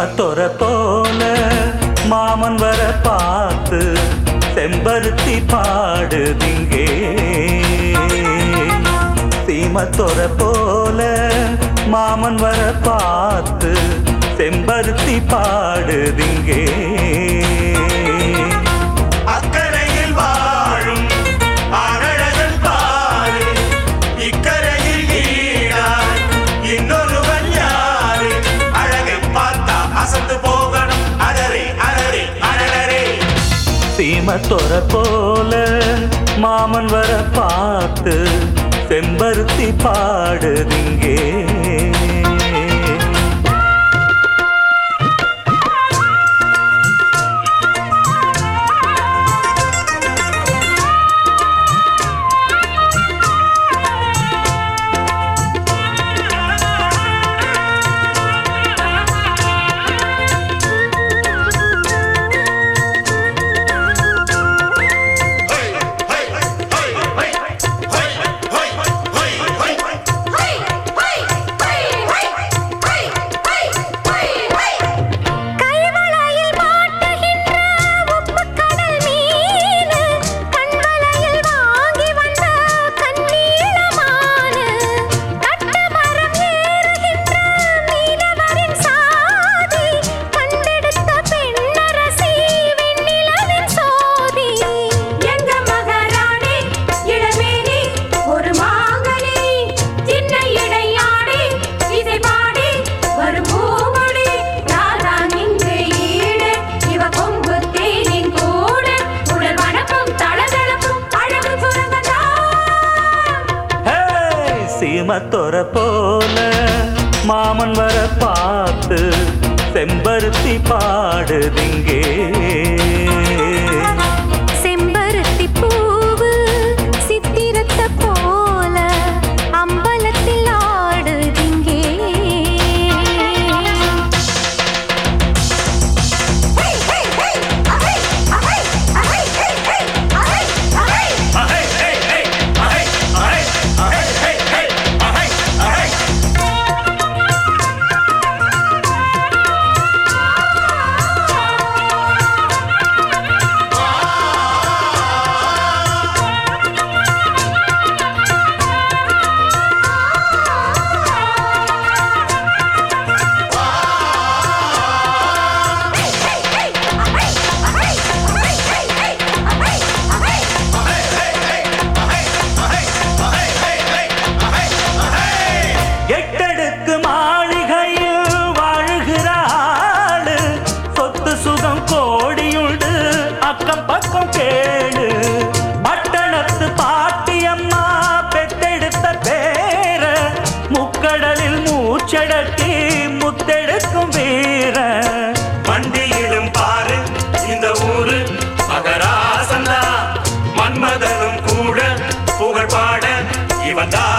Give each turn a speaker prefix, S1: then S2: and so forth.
S1: சீமத்தொர போல மாமன் வர பார்த்து செம்பருத்தி பாடுதிங்கே. சீமத்தொர போல மாமன் வர பார்த்து செம்பருத்தி பாடுதிங்கே.
S2: அக்கரையில் வாழும் அழகன் பாரு, இக்கரையில் ஈடாய் இன்னொருவன் யாரு? அழகை பார்த்தா அசந்து போகணும், அடரே அடரே அடரே.
S1: சீமத்தொர போல மாமன் வர பார்த்து செம்பருத்தி பாடுதிங்கே. சீமத்தொர போல மாமன் வர பார்த்து செம்பருத்தி பாடுதிங்கே.
S3: செம்பருத்தி பூவு சித்திரத்த போல அம்பலத்தில் ஆடுதிங்கே.
S1: அக்கம் பக்கம் கேளு, பட்டணத்து பாட்டியம்மா பெத்தெடுத்த பேர முக்கடலில் மூச்சடக்கி முத்தெடுக்கும் வீர.
S2: வண்டியிலும் பாரு இந்த ஊரு மகராசந்தா, மன்மதனும் கூட புகழ் பாட இவன் தான்